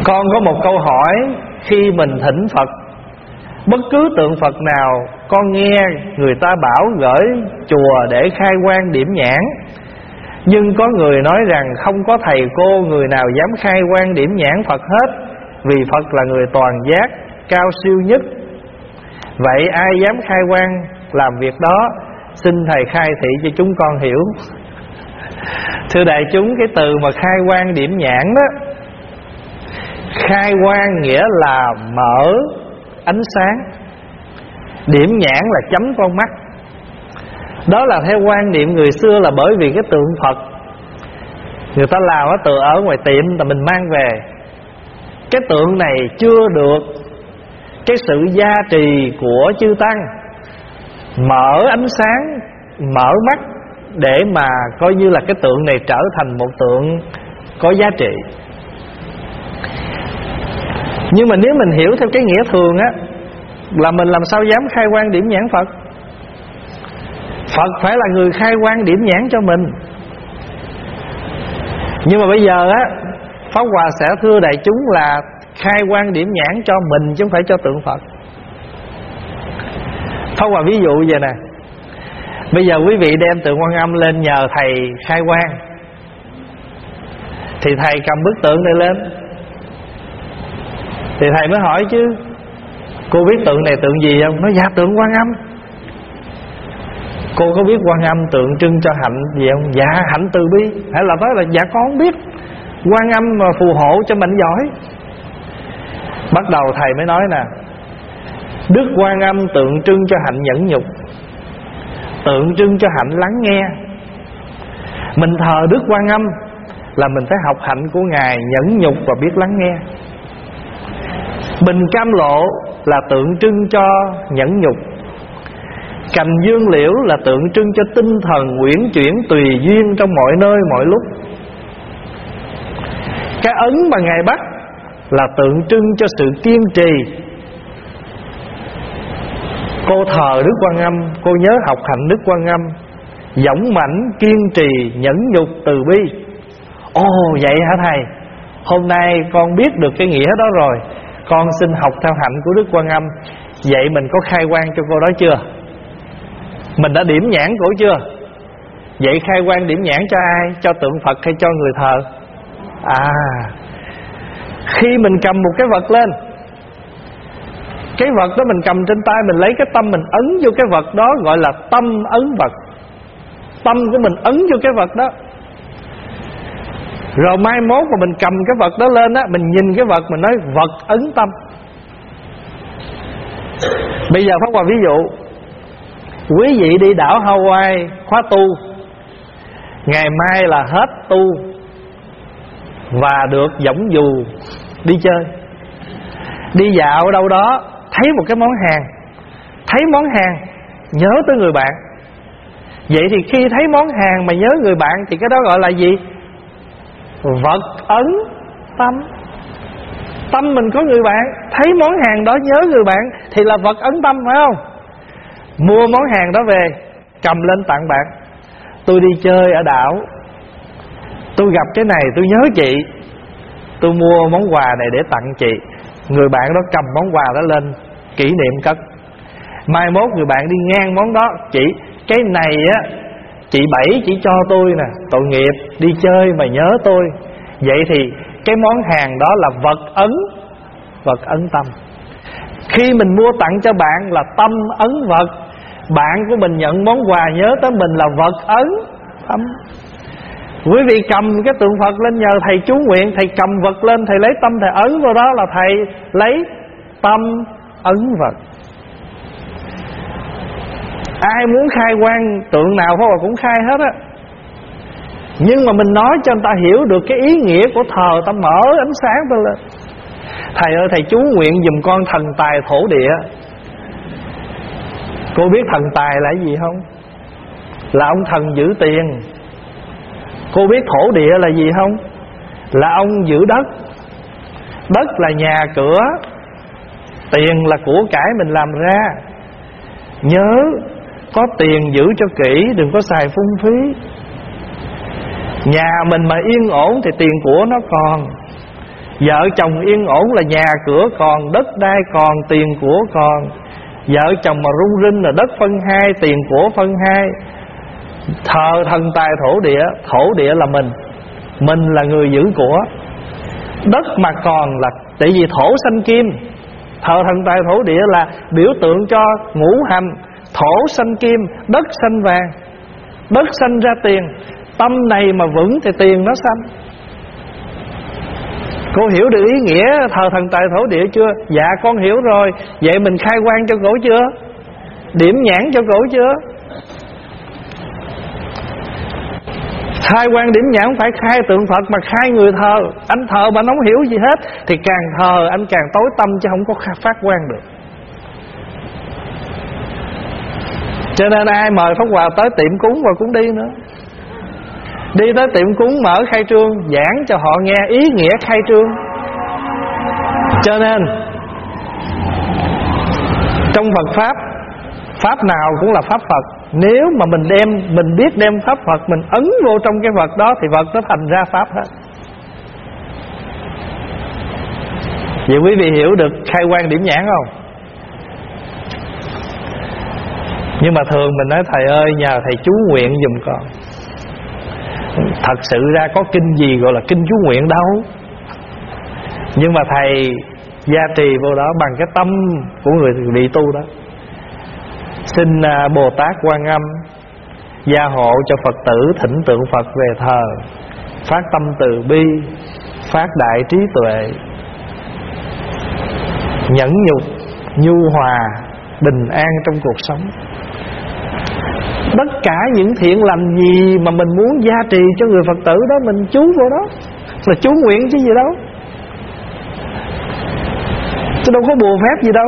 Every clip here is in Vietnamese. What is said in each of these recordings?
Con có một câu hỏi. Khi mình thỉnh Phật, bất cứ tượng Phật nào, con nghe người ta bảo gửi chùa để khai quang điểm nhãn, nhưng có người nói rằng không có thầy cô người nào dám khai quang điểm nhãn Phật hết, vì Phật là người toàn giác, cao siêu nhất. Vậy ai dám khai quang làm việc đó? Xin thầy khai thị cho chúng con hiểu. Thưa đại chúng, cái từ mà khai quang điểm nhãn đó, khai quang nghĩa là mở ánh sáng, điểm nhãn là chấm con mắt. Đó là theo quan niệm người xưa, là bởi vì cái tượng Phật người ta làm ở từ ở ngoài tiệm là mình mang về. Cái tượng này chưa được cái sự gia trì của chư tăng mở ánh sáng, mở mắt, để mà coi như là cái tượng này trở thành một tượng có giá trị. Nhưng mà nếu mình hiểu theo cái nghĩa thường á, là mình làm sao dám khai quang điểm nhãn Phật? Phật phải là người khai quang điểm nhãn cho mình. Nhưng mà bây giờ á, Pháp Hòa sẽ thưa đại chúng là khai quang điểm nhãn cho mình chứ không phải cho tượng Phật. Pháp Hòa ví dụ vậy nè. Bây giờ quý vị đem tượng Quan Âm lên nhờ thầy khai quang, thì thầy cầm bức tượng này lên, thì thầy mới hỏi chứ: cô biết tượng này tượng gì không? Nói dạ tượng Quan Âm. Cô có biết Quan Âm tượng trưng cho hạnh gì không? Dạ hạnh từ bi. Hay là nói là dạ con không biết, Quan Âm mà phù hộ cho mạnh giỏi. Bắt đầu thầy mới nói nè: Đức Quan Âm tượng trưng cho hạnh nhẫn nhục, tượng trưng cho hạnh lắng nghe. Mình thờ Đức Quan Âm là mình phải học hạnh của Ngài nhẫn nhục và biết lắng nghe. Bình Cam Lộ là tượng trưng cho nhẫn nhục. Cành dương liễu là tượng trưng cho tinh thần uyển chuyển tùy duyên trong mọi nơi mọi lúc. Cái ấn mà Ngài bắt là tượng trưng cho sự kiên trì. Cô thờ Đức Quan Âm, cô nhớ học hạnh Đức Quan Âm, dũng mãnh, kiên trì, nhẫn nhục, từ bi. Ồ vậy hả thầy? Hôm nay con biết được cái nghĩa đó rồi, con xin học theo hạnh của Đức Quan Âm. Vậy mình có khai quang cho cô đó chưa? Mình đã điểm nhãn cổ chưa? Vậy khai quang điểm nhãn cho ai? Cho tượng Phật hay cho người thờ? Khi mình cầm một cái vật lên, cái vật đó mình cầm trên tay, mình lấy cái tâm mình ấn vô cái vật đó, gọi là tâm ấn vật. Tâm của mình ấn vô cái vật đó. Rồi mai mốt mà mình cầm cái vật đó lên á, mình nhìn cái vật, mình nói vật ấn tâm. Bây giờ Pháp Hòa ví dụ, quý vị đi đảo Hawaii khóa tu, ngày mai là hết tu và được võng dù đi chơi. Đi dạo đâu đó, thấy một cái món hàng, thấy món hàng nhớ tới người bạn. Vậy thì khi thấy món hàng mà nhớ người bạn thì cái đó gọi là gì? Vật ấn tâm. Tâm mình có người bạn, thấy món hàng đó nhớ người bạn thì là vật ấn tâm, phải không? Mua món hàng đó về, cầm lên tặng bạn. Tôi đi chơi ở đảo, tôi gặp cái này tôi nhớ chị, tôi mua món quà này để tặng chị. Người bạn đó cầm món quà đó lên kỷ niệm cất. Mai mốt người bạn đi ngang món đó: chị, cái này á chị Bảy chỉ cho tôi nè, tội nghiệp, đi chơi mà nhớ tôi. Vậy thì cái món hàng đó là vật ấn tâm. Khi mình mua tặng cho bạn là tâm ấn vật, bạn của mình nhận món quà nhớ tới mình là vật ấn tâm. Quý vị cầm cái tượng Phật lên nhờ thầy chú nguyện, thầy cầm vật lên, thầy lấy tâm thầy ấn vào đó là thầy lấy tâm ấn vật. Ai muốn khai quang tượng nào Pháp Hòa cũng khai hết á. Nhưng mà mình nói cho người ta hiểu được cái ý nghĩa của thờ, ta mở ánh sáng ta lên. Thầy ơi, thầy chú nguyện giùm con thần tài thổ địa. Cô biết thần tài là cái gì không? Là ông thần giữ tiền. Cô biết thổ địa là gì không? Là ông giữ đất. Đất là nhà cửa, tiền là của cải mình làm ra. Nhớ có tiền giữ cho kỹ, đừng có xài phung phí. Nhà mình mà yên ổn thì tiền của nó còn. Vợ chồng yên ổn là nhà cửa còn, đất đai còn, tiền của còn. Vợ chồng mà rung rinh là đất phân hai, tiền của phân hai. Thờ thần tài thổ địa. Thổ địa là mình là người giữ của. Đất mà còn là tại vì thổ sanh kim. Thờ thần tài thổ địa là biểu tượng cho ngũ hành. Thổ sanh kim, đất sanh vàng. Đất sanh ra tiền. Tâm này mà vững thì tiền nó sanh. Cô hiểu được ý nghĩa thờ thần tài thổ địa chưa? Dạ con hiểu rồi. Vậy mình khai quang cho cổ chưa? Điểm nhãn cho cổ chưa? Khai quang điểm nhãn phải khai tượng Phật, mà khai người thờ. Anh thờ mà nó không hiểu gì hết thì càng thờ anh càng tối tâm, chứ không có phát quang được. Cho nên ai mời Pháp Hòa tới tiệm cúng và cũng đi nữa. Đi tới tiệm cúng mở khai trương, giảng cho họ nghe ý nghĩa khai trương. Cho nên trong Phật Pháp, Pháp nào cũng là Pháp Phật. Nếu mà mình biết đem Pháp Phật mình ấn vô trong cái vật đó thì vật nó thành ra Pháp hết. Vậy quý vị hiểu được khai quang điểm nhãn không? Nhưng mà thường mình nói thầy ơi nhờ thầy chú nguyện giùm con. Thật sự ra có kinh gì gọi là kinh chú nguyện đâu. Nhưng mà thầy gia trì vô đó bằng cái tâm của người bị tu đó. Xin Bồ Tát Quan Âm gia hộ cho Phật tử thỉnh tượng Phật về thờ, phát tâm từ bi, phát đại trí tuệ, nhẫn nhục, nhu hòa, bình an trong cuộc sống. Tất cả những thiện lành gì mà mình muốn gia trì cho người Phật tử đó, mình chú vô đó. Là chú nguyện chứ gì đâu, chứ đâu có bùa phép gì đâu.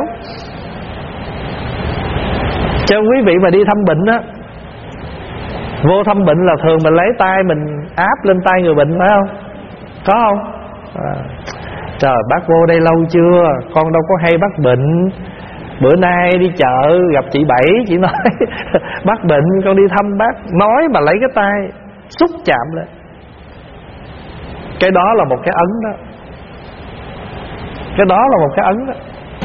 Cho quý vị mà đi thăm bệnh á, vô thăm bệnh là thường mình lấy tay mình áp lên tay người bệnh phải không? Có không? Trời bác vô đây lâu chưa? Con đâu có hay bắt bệnh. Bữa nay đi chợ gặp chị Bảy, chị nói bác bệnh con đi thăm bác. Nói mà lấy cái tay xúc chạm lên. Cái đó là một cái ấn đó. Cái đó là một cái ấn đó.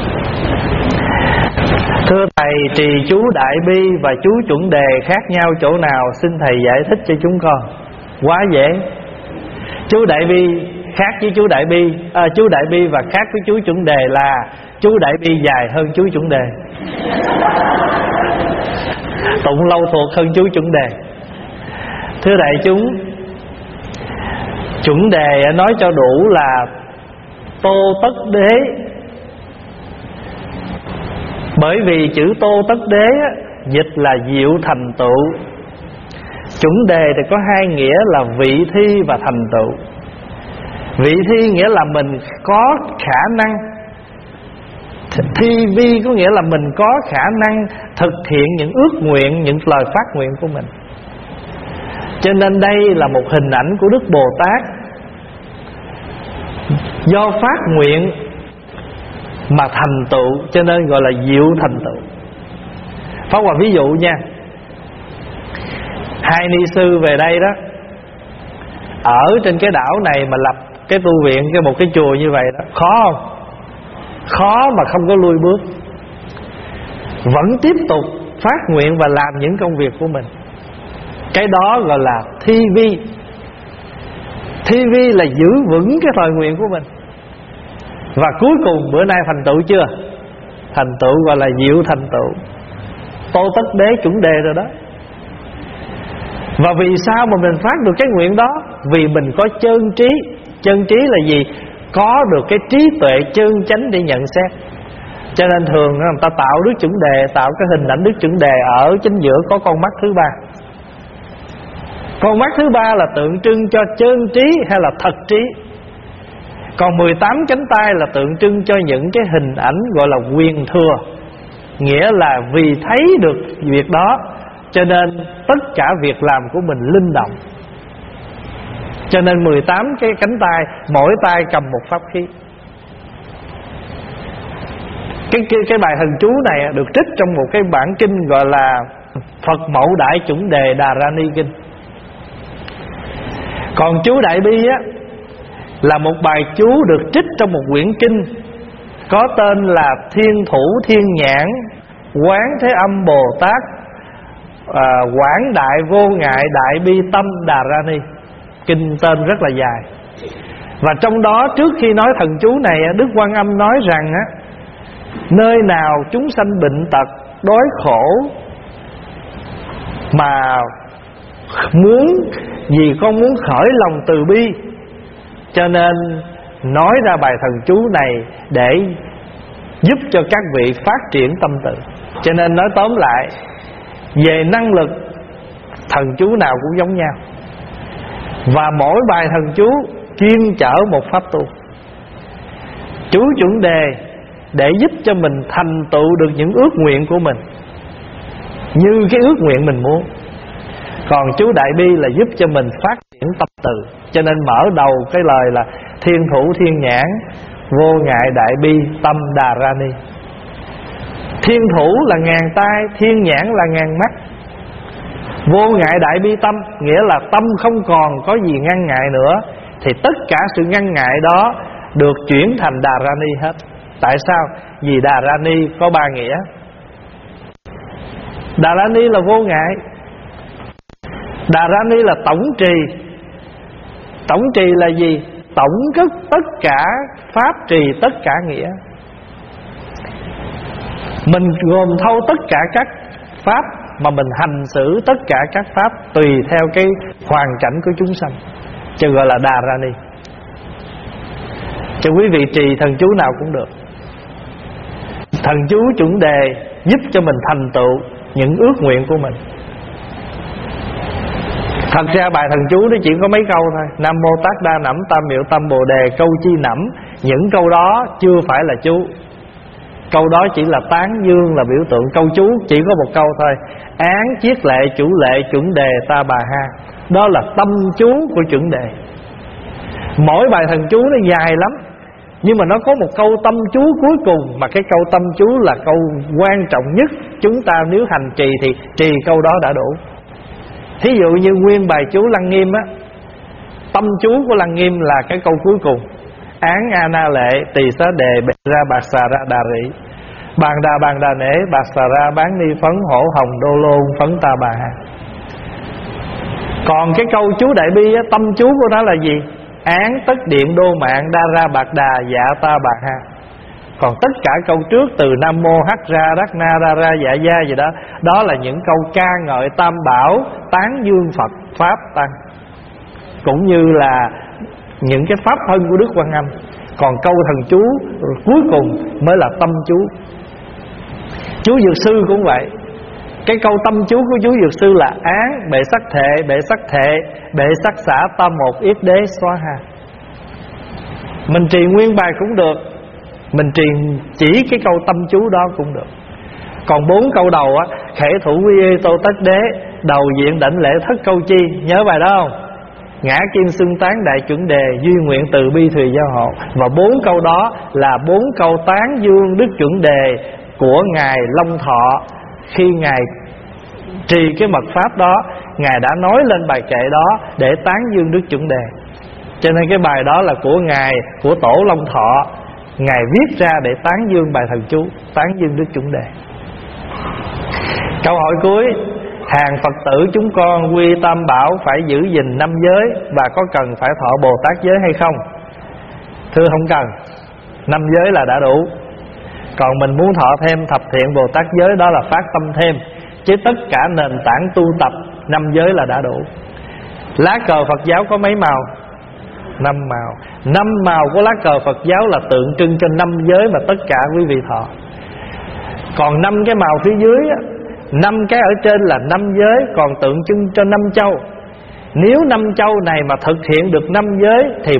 Thưa thầy, trì chú Đại Bi và chú Chuẩn Đề khác nhau chỗ nào? Xin thầy giải thích cho chúng con. Quá dễ. Chú Đại Bi khác với chú Đại Bi, chú Đại Bi và khác với chú Chuẩn Đề là chú Đại Bi dài hơn chú Chuẩn Đề, tụng lâu thuộc hơn chú Chuẩn Đề. Thưa đại chúng, Chuẩn Đề nói cho đủ là Tô Tất Đế. Bởi vì chữ Tô Tất Đế dịch là diệu thành tựu. Chuẩn Đề thì có hai nghĩa là vị thi và thành tựu. Vị thi nghĩa là mình có khả năng, thi vi có nghĩa là mình có khả năng thực hiện những ước nguyện, những lời phát nguyện của mình. Cho nên đây là một hình ảnh của Đức Bồ Tát. Do phát nguyện mà thành tựu, cho nên gọi là diệu thành tựu. Pháp Hòa ví dụ nha. Hai ni sư về đây đó, ở trên cái đảo này mà lập cái tu viện, một cái chùa như vậy đó, khó không? Khó mà không có lui bước. Vẫn tiếp tục phát nguyện và làm những công việc của mình. Cái đó gọi là thi vi. Thi vi là giữ vững cái thời nguyện của mình. Và cuối cùng bữa nay thành tựu chưa? Thành tựu gọi là diệu thành tựu. Tô Tất Đế Chuẩn Đề rồi đó. Và vì sao mà mình phát được cái nguyện đó? Vì mình có chân trí. Chân trí là gì? Có được cái trí tuệ chân chánh để nhận xét. Cho nên thường người ta tạo Đức Chuẩn Đề, tạo cái hình ảnh Đức Chuẩn Đề ở chính giữa có con mắt thứ ba. Con mắt thứ ba là tượng trưng cho chân trí hay là thật trí. Còn 18 cánh tay là tượng trưng cho những cái hình ảnh gọi là quyền thừa. Nghĩa là vì thấy được việc đó, cho nên tất cả việc làm của mình linh động. Cho nên 18 cái cánh tay, mỗi tay cầm một pháp khí. Cái bài thần chú này được trích trong một cái bản kinh gọi là Phật Mẫu Đại Chuẩn Đề Đà Ra Ni Kinh. Còn chú Đại Bi á, là một bài chú được trích trong một quyển kinh có tên là Thiên Thủ Thiên Nhãn Quán Thế Âm Bồ Tát Quảng Đại Vô Ngại Đại Bi Tâm Đà Ra Ni. Kinh tên rất là dài. Và trong đó trước khi nói thần chú này, Đức Quan Âm nói rằng nơi nào chúng sanh bệnh tật, đói khổ, mà muốn vì con muốn khởi lòng từ bi, cho nên nói ra bài thần chú này để giúp cho các vị phát triển tâm từ. Cho nên nói tóm lại, về năng lực, thần chú nào cũng giống nhau, và mỗi bài thần chú chuyên chở một pháp tu. Chú chuẩn đề để giúp cho mình thành tựu được những ước nguyện của mình như cái ước nguyện mình muốn. Còn chú đại bi là giúp cho mình phát triển tâm từ. Cho nên mở đầu cái lời là Thiên Thủ Thiên Nhãn Vô Ngại Đại Bi Tâm Đà Ra Ni. Thiên thủ là ngàn tai, thiên nhãn là ngàn mắt. Vô ngại đại bi tâm nghĩa là tâm không còn có gì ngăn ngại nữa, thì tất cả sự ngăn ngại đó được chuyển thành Đà Ra Ni hết. Tại sao? Vì Đà Ra Ni có ba nghĩa. Đà Ra Ni là vô ngại. Đà Ra Ni là tổng trì. Tổng trì là gì? Tổng cất tất cả pháp trì tất cả nghĩa. Mình gồm thâu tất cả các pháp mà mình hành xử tất cả các pháp tùy theo cái hoàn cảnh của chúng sanh, cho gọi là Đà Ra Ni. Cho quý vị trì thần chú nào cũng được. Thần chú chuẩn đề giúp cho mình thành tựu những ước nguyện của mình. Thật ra bài thần chú nó chỉ có mấy câu thôi. Nam Mô Tát Đa Nẵm Tam Miệu Tâm Bồ Đề Câu Chi Nẫm. Những câu đó chưa phải là chú. Câu đó chỉ là tán dương, là biểu tượng. Câu chú chỉ có một câu thôi: Án chiết lệ chủ lệ chuẩn đề ta bà ha. Đó là tâm chú của chuẩn đề. Mỗi bài thần chú nó dài lắm, nhưng mà nó có một câu tâm chú cuối cùng. Mà cái câu tâm chú là câu quan trọng nhất. Chúng ta nếu hành trì thì trì câu đó đã đủ. Thí dụ như nguyên bài chú Lăng Nghiêm á, tâm chú của Lăng Nghiêm là cái câu cuối cùng: Án a na lệ tỳ xá đề bệ ra bạc xà ra đà rị bàn đà nể bạc xà ra bán ni phấn hổ hồng đô lôn phấn ta bà ha. Còn cái câu chú đại bi á, tâm chú của nó là gì? Án tất điện đô mạng đa ra bạc đà dạ ta bà ha. Còn tất cả câu trước từ Nam Mô Hắc Ra Đắc Na Đa Ra Dạ Gia gì đó, đó là những câu ca ngợi Tam Bảo, tán dương Phật Pháp Tăng, cũng như là những cái pháp thân của Đức Quan Âm. Còn câu thần chú cuối cùng mới là tâm chú. Chú Dược Sư cũng vậy. Cái câu tâm chú của chú Dược Sư là án bệ sắc thệ, bệ sắc thệ, bệ sắc xả tâm một yết đế xóa ha. Mình trì nguyên bài cũng được, mình trì chỉ cái câu tâm chú đó cũng được. Còn 4 câu đầu á: Khể thủ quy ê tô tất đế, đầu diện đảnh lễ thất câu chi. Nhớ bài đó không? Ngã kim xưng tán đại chuẩn đề, duy nguyện từ bi thùy giao hộ. Và 4 câu đó là 4 câu tán dương Đức chuẩn đề của Ngài Long Thọ. Khi Ngài trì cái mật pháp đó, Ngài đã nói lên bài kệ đó để tán dương Đức chuẩn đề. Cho nên cái bài đó là của Ngài, của Tổ Long Thọ. Ngài viết ra để tán dương bài thần chú, tán dương Đức chuẩn đề. Câu hỏi cuối: hàng Phật tử chúng con quy Tam Bảo phải giữ gìn 5 giới và có cần phải thọ Bồ Tát giới hay không? Thưa không cần, 5 giới là đã đủ. Còn mình muốn thọ thêm thập thiện Bồ Tát giới, đó là phát tâm thêm. Chứ tất cả nền tảng tu tập 5 giới là đã đủ. Lá cờ Phật giáo có mấy màu? 5 màu. 5 màu của lá cờ Phật giáo là tượng trưng cho 5 giới mà tất cả quý vị thọ. Còn 5 cái màu phía dưới á, 5 cái ở trên là 5 giới, còn tượng trưng cho 5 châu. Nếu 5 châu này mà thực hiện được 5 giới thì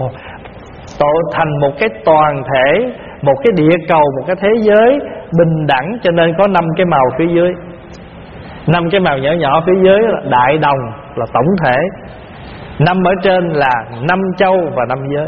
thành một cái toàn thể, một cái địa cầu, một cái thế giới bình đẳng. Cho nên có 5 cái màu phía dưới. 5 cái màu nhỏ nhỏ phía dưới là đại đồng, là tổng thể. 5 ở trên là 5 châu và 5 giới.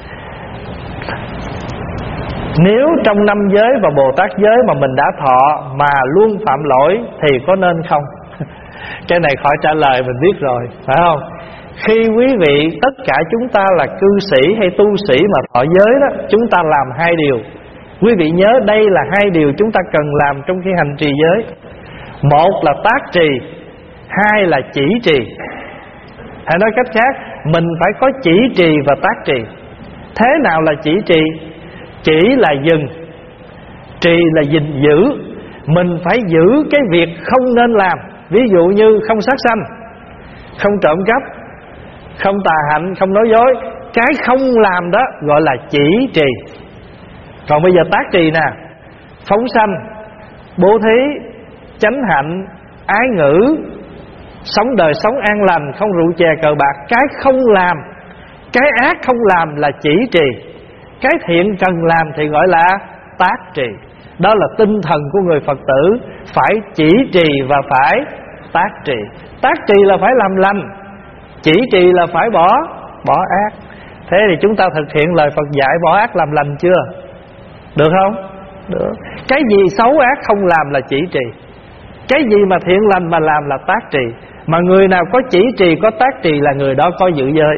Nếu trong 5 giới và Bồ Tát giới mà mình đã thọ mà luôn phạm lỗi thì có nên không? Cái này khỏi trả lời, mình biết rồi, phải không? Khi quý vị, tất cả chúng ta là cư sĩ hay tu sĩ mà thọ giới đó, chúng ta làm hai điều. Quý vị nhớ đây là hai điều chúng ta cần làm trong khi hành trì giới. Một là tác trì, hai là chỉ trì. Hay nói cách khác, mình phải có chỉ trì và tác trì. Thế nào là chỉ trì? Chỉ là dừng, trì là gìn giữ. Mình phải giữ cái việc không nên làm. Ví dụ như không sát sanh, không trộm cắp, không tà hạnh, không nói dối. Cái không làm đó gọi là chỉ trì. Còn bây giờ tác trì nè: phóng sanh, bố thí, chánh hạnh, ái ngữ, sống đời sống an lành, không rượu chè cờ bạc. Cái không làm, cái ác không làm là chỉ trì. Cái thiện cần làm thì gọi là tác trì. Đó là tinh thần của người Phật tử. Phải chỉ trì và phải tác trì. Tác trì là phải làm lành, chỉ trì là phải bỏ ác. Thế thì chúng ta thực hiện lời Phật dạy bỏ ác làm lành chưa? Được không? Được. Cái gì xấu ác không làm là chỉ trì. Cái gì mà thiện lành mà làm là tác trì. Mà người nào có chỉ trì, có tác trì là người đó có giữ giới.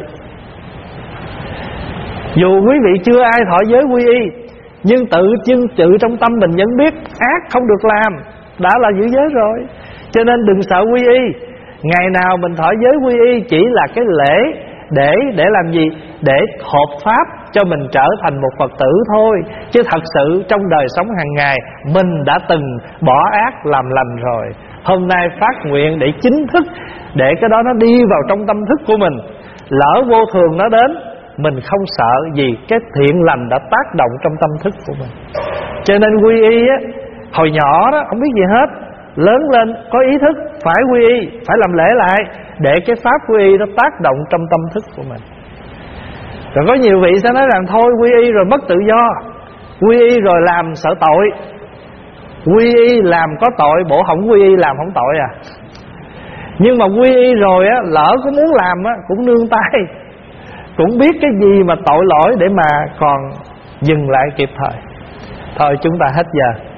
Dù quý vị chưa ai thọ giới quy y, nhưng tự trong tâm mình vẫn biết ác không được làm, đã là giữ giới rồi. Cho nên đừng sợ quy y. Ngày nào mình thọ giới quy y chỉ là cái lễ để làm gì? Để hợp pháp cho mình trở thành một Phật tử thôi. Chứ thật sự trong đời sống hàng ngày mình đã từng bỏ ác làm lành rồi. Hôm nay phát nguyện để chính thức, để cái đó nó đi vào trong tâm thức của mình. Lỡ vô thường nó đến, mình không sợ gì, cái thiện lành đã tác động trong tâm thức của mình. Cho nên quy y á, hồi nhỏ đó không biết gì hết, lớn lên có ý thức phải quy y, phải làm lễ lại, để cái pháp quy y nó tác động trong tâm thức của mình. Rồi có nhiều vị sẽ nói rằng thôi quy y rồi mất tự do, quy y rồi làm sợ tội. Quy y làm có tội, bộ không quy y làm không tội à. Nhưng mà quy y rồi á, lỡ có muốn làm á cũng nương tay, cũng biết cái gì mà tội lỗi để mà còn dừng lại kịp thời. Thôi chúng ta hết giờ.